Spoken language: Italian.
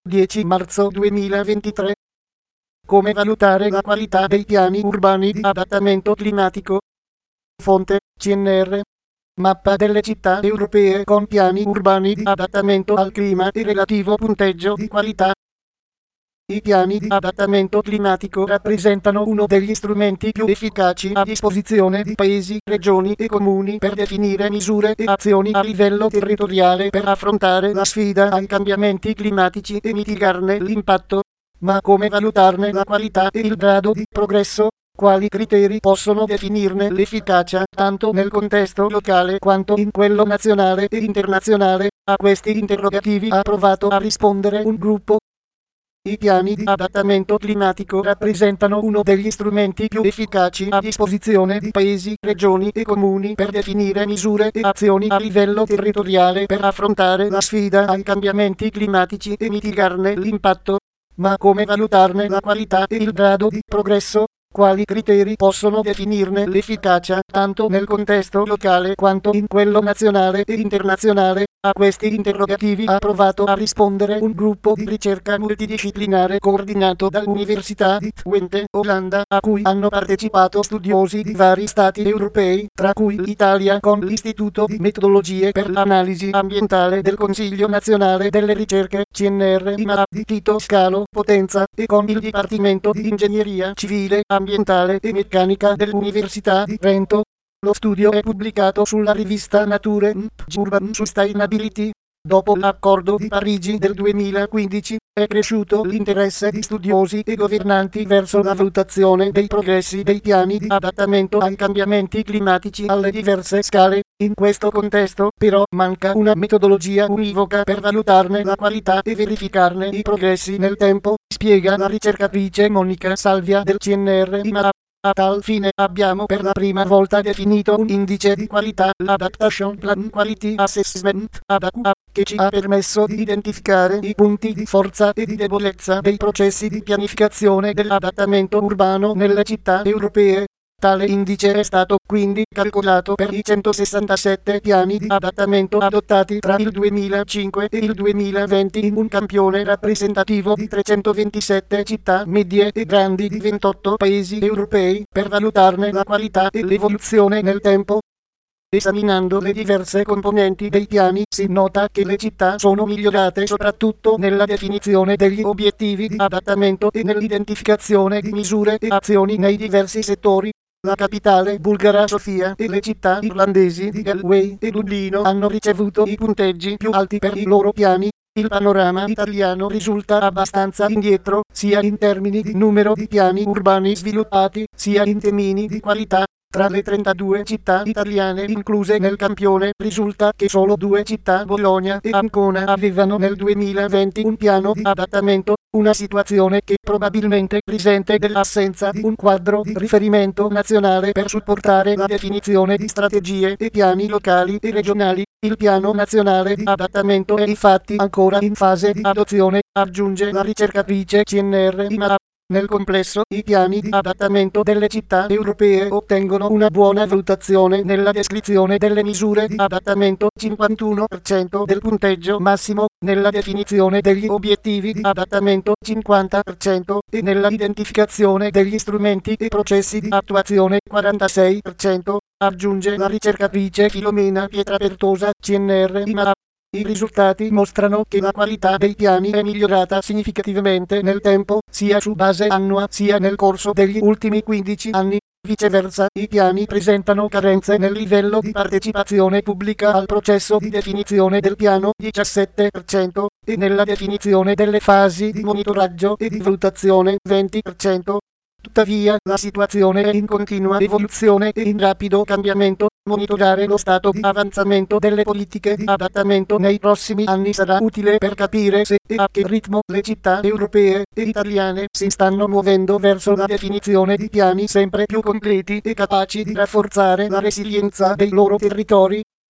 10 marzo 2023. Come valutare la qualità dei piani urbani di adattamento climatico? Fonte: CNR. Mappa delle città europee con piani urbani di adattamento al clima e relativo punteggio di qualità. I piani di adattamento climatico rappresentano uno degli strumenti più efficaci a disposizione di paesi, regioni e comuni per definire misure e azioni a livello territoriale per affrontare la sfida ai cambiamenti climatici e mitigarne l'impatto. Ma come valutarne la qualità e il grado di progresso? Quali criteri possono definirne l'efficacia, tanto nel contesto locale quanto in quello nazionale e internazionale? A questi interrogativi ha provato a rispondere un gruppo. I piani di adattamento climatico rappresentano uno degli strumenti più efficaci a disposizione di paesi, regioni e comuni per definire misure e azioni a livello territoriale per affrontare la sfida ai cambiamenti climatici e mitigarne l'impatto. Ma come valutarne la qualità e il grado di progresso? Quali criteri possono definirne l'efficacia, tanto nel contesto locale quanto in quello nazionale e internazionale? A questi interrogativi ha provato a rispondere un gruppo di ricerca multidisciplinare coordinato dall'Università di Twente, Olanda, a cui hanno partecipato studiosi di vari stati europei, tra cui l'Italia con l'Istituto di Metodologie per l'Analisi Ambientale del Consiglio Nazionale delle Ricerche, CNR di Tito Scalo, Potenza, e con il Dipartimento di Ingegneria Civile, Ambientale e Meccanica dell'Università di Trento. Lo studio è pubblicato sulla rivista Nature Urban Sustainability. Dopo l'Accordo di Parigi del 2015, è cresciuto l'interesse di studiosi e governanti verso la valutazione dei progressi dei piani di adattamento ai cambiamenti climatici alle diverse scale. In questo contesto, però, manca una metodologia univoca per valutarne la qualità e verificarne i progressi nel tempo, spiega la ricercatrice Monica Salvia del CNR. A tal fine abbiamo per la prima volta definito un indice di qualità, l'Adaptation Plan Quality Assessment, ADAQA, che ci ha permesso di identificare i punti di forza e di debolezza dei processi di pianificazione dell'adattamento urbano nelle città europee. Tale indice è stato quindi calcolato per i 167 piani di adattamento adottati tra il 2005 e il 2020 in un campione rappresentativo di 327 città medie e grandi di 28 paesi europei, per valutarne la qualità e l'evoluzione nel tempo. Esaminando le diverse componenti dei piani, si nota che le città sono migliorate soprattutto nella definizione degli obiettivi di adattamento e nell'identificazione di misure e azioni nei diversi settori. La capitale bulgara Sofia e le città irlandesi di Galway e Dublino hanno ricevuto i punteggi più alti per i loro piani. Il panorama italiano risulta abbastanza indietro, sia in termini di numero di piani urbani sviluppati, sia in termini di qualità. Tra le 32 città italiane incluse nel campione risulta che solo 2 città, Bologna e Ancona, avevano nel 2020 un piano di adattamento, una situazione che probabilmente risente dell'assenza di un quadro di riferimento nazionale per supportare la definizione di strategie e piani locali e regionali. Il piano nazionale di adattamento è infatti ancora in fase di adozione, aggiunge la ricercatrice CNR. Nel complesso, i piani di adattamento delle città europee ottengono una buona valutazione nella descrizione delle misure di adattamento, 51% del punteggio massimo, nella definizione degli obiettivi di adattamento, 50%, e nella identificazione degli strumenti e processi di attuazione, 46%, aggiunge la ricercatrice Filomena Pietrapertosa, CNR. I risultati mostrano che la qualità dei piani è migliorata significativamente nel tempo, sia su base annua sia nel corso degli ultimi 15 anni. Viceversa, i piani presentano carenze nel livello di partecipazione pubblica al processo di definizione del piano, 17%, e nella definizione delle fasi di monitoraggio e di valutazione, 20%. Tuttavia, la situazione è in continua evoluzione e in rapido cambiamento. Monitorare lo stato di avanzamento delle politiche di adattamento nei prossimi anni sarà utile per capire se e a che ritmo le città europee e italiane si stanno muovendo verso la definizione di piani sempre più completi e capaci di rafforzare la resilienza dei loro territori.